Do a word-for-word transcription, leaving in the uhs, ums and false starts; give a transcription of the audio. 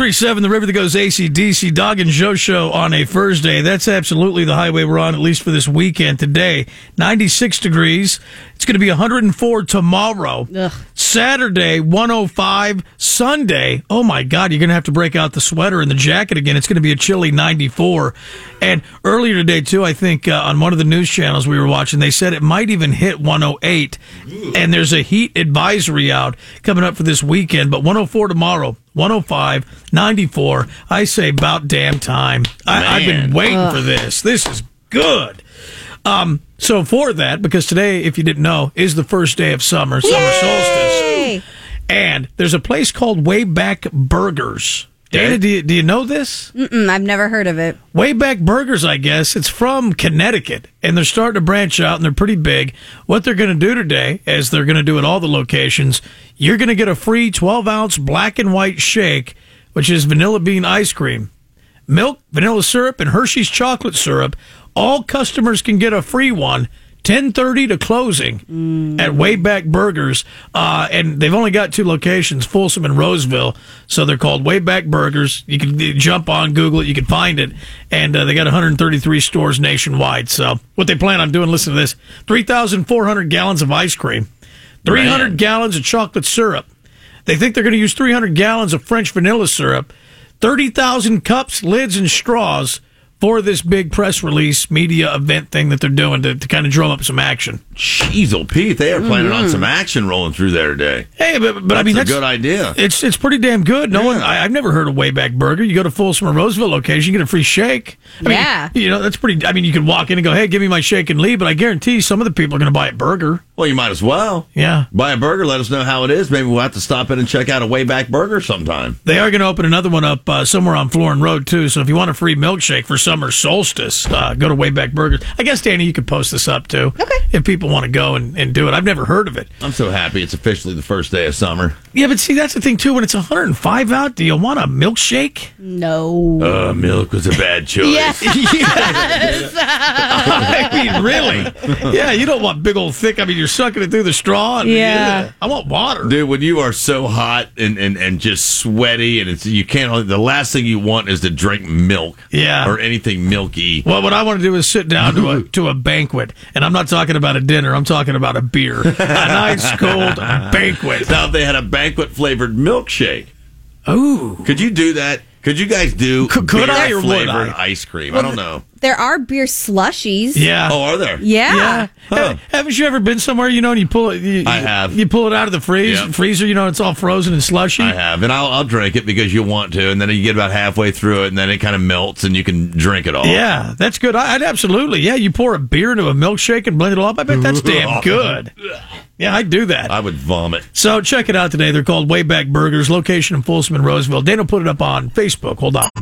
three seven, the river that goes A C D C, Dog and Joe show on a Thursday. That's absolutely the highway we're on, at least for this weekend. Today, ninety-six degrees. It's going to be one hundred four tomorrow. Ugh. Saturday, one oh five. Sunday, oh my God, you're going to have to break out the sweater and the jacket again. It's going to be a chilly ninety-four. And earlier today, too, I think uh, on one of the news channels we were watching, they said it might even hit one oh eight. And there's a heat advisory out coming up for this weekend. But one oh four tomorrow, one oh five, ninety-four. I say about damn time. I, I've been waiting Ugh. for this. This is good. Um, so for that, because today, if you didn't know, is the first day of summer, summer Yay! solstice. And there's a place called Wayback Burgers. Dana, do you, do you know this? Mm-mm, I've never heard of it. Wayback Burgers, I guess. It's from Connecticut, and they're starting to branch out, and they're pretty big. What they're going to do today, as they're going to do at all the locations, you're going to get a free twelve-ounce black and white shake, which is vanilla bean ice cream, milk, vanilla syrup, and Hershey's chocolate syrup. All customers can get a free one. ten thirty to closing mm. at Wayback Burgers. Uh, and they've only got two locations, Folsom and Roseville. So they're called Wayback Burgers. You can jump on, Google it, you can find it. And uh, they got one hundred thirty-three stores nationwide. So what they plan on doing, listen to this, three thousand four hundred gallons of ice cream, three hundred Man. gallons of chocolate syrup. They think they're going to use three hundred gallons of French vanilla syrup, thirty thousand cups, lids, and straws for this big press release media event thing that they're doing to, to kind of drum up some action. Jeez, oh Pete, they are planning mm-hmm. on some action rolling through there today. Hey, but, but that's I mean, a that's a good idea. It's it's pretty damn good. No yeah. one, I, I've never heard of Wayback Burger. You go to Folsom or Roseville location, you get a free shake. I yeah, mean, you know that's pretty. I mean, you can walk in and go, "Hey, give me my shake and leave," but I guarantee some of the people are going to buy a burger. Well, you might as well. Yeah, buy a burger. Let us know how it is. Maybe we'll have to stop in and check out a Wayback Burger sometime. They are going to open another one up uh, somewhere on Florin Road too. So if you want a free milkshake for summer solstice, uh, go to Wayback Burgers. I guess Danny, you could post this up too. Okay. If people want to go and, and do it, I've never heard of it. I'm so happy it's officially the first day of summer. Yeah, but see, that's the thing too. When it's one hundred five out, do you want a milkshake? No. Uh, milk was a bad choice. Yes. yes. I mean, really? Yeah, you don't want big old thick. I mean, you're sucking it through the straw. And, yeah. yeah. I want water, dude. When you are so hot and, and, and just sweaty, and it's you can't. The last thing you want is to drink milk. Yeah. Or anything milky. Well, what I want to do is sit down to a to a banquet, and I'm not talking about a dinner. I'm talking about a beer, a nice cold banquet. Now, if they had a banquet flavored milkshake, ooh, could you do that? Could you guys do could, could I or would I? ice cream? Well, I don't know. There are beer slushies. Yeah. Oh, are there? Yeah. yeah. Huh. Haven't you ever been somewhere, you know, and you pull it? You, I have. You pull it out of the freeze, yep. freezer, you know, it's all frozen and slushy. I have, and I'll, I'll drink it because you want to, and then you get about halfway through it, and then it kind of melts, and you can drink it all. Yeah, that's good. I'd absolutely. Yeah, you pour a beer into a milkshake and blend it all up. I bet that's damn good. Yeah, I'd do that. I would vomit. So check it out today. They're called Wayback Burgers, location in Folsom and Roseville. Dana put it up on Facebook. Hold on.